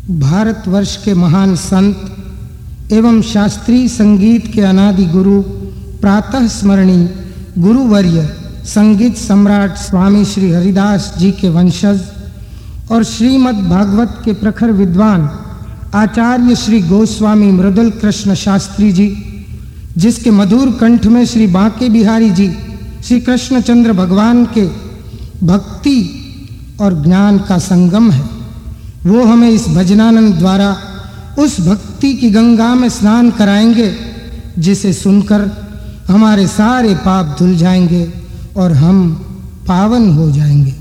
भारतवर्ष के महान संत एवं शास्त्रीय संगीत के अनादि गुरु प्रातः स्मरणीय गुरुवर्य संगीत सम्राट स्वामी श्री हरिदास जी के वंशज और श्रीमद् भागवत के प्रखर विद्वान आचार्य श्री गोस्वामी मृदुल कृष्ण शास्त्री जी, जिसके मधुर कंठ में श्री बांके बिहारी जी श्री कृष्णचंद्र भगवान के भक्ति और ज्ञान का संगम है, वो हमें इस भजनानंद द्वारा उस भक्ति की गंगा में स्नान कराएंगे जिसे सुनकर हमारे सारे पाप धुल जाएंगे और हम पावन हो जाएंगे।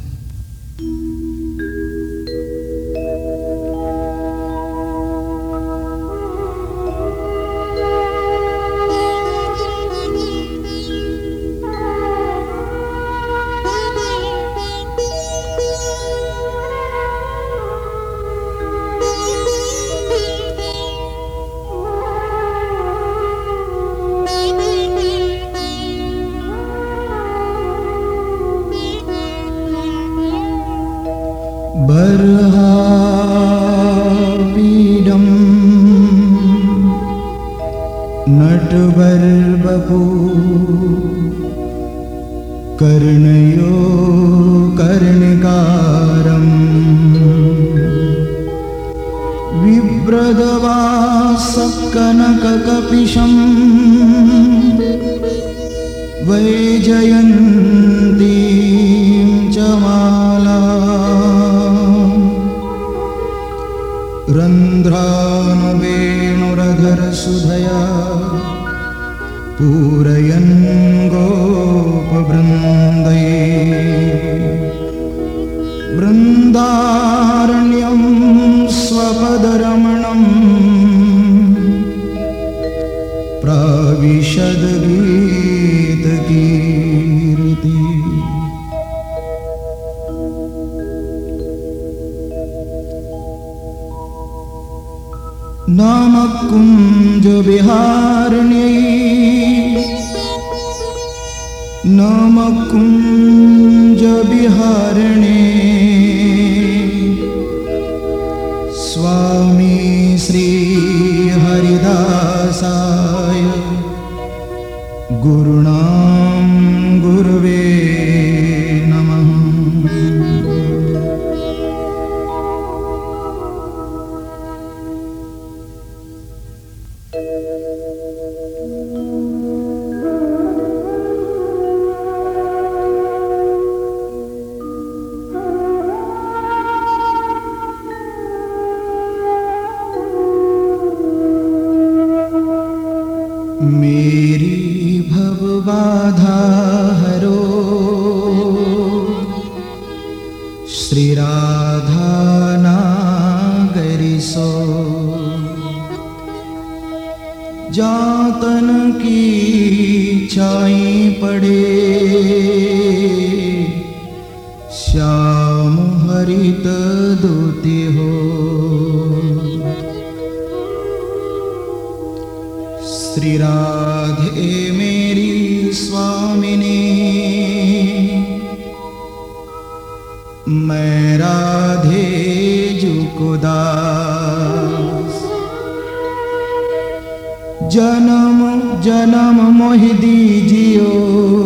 बर्हापीडं नटबर्बपु कर्णयो कर्णिकारं बिभ्रदवासकनककपिशं वैजयन्तीं च माला रन्ध्रानुवेणुरधरसुधया पूरयन् गोपवृन्दै वृन्दारण्यं स्वपदरमणं प्राविशद्गीतकीर्ति। नामकुञ्ज विहारिण्यै नामकुञ्ज विहारिणे स्वामी श्री हरिदासाय गुरुणां गुरुवे नमः। मेरी भवबाधा हरो श्री राधा नागरी सो, जातन की छाई पड़े श्याम हरित दूती हो। श्री राधे मेरी स्वामिनी, मैं राधे जुको दास। जन्म जन्म मोहि दीजियो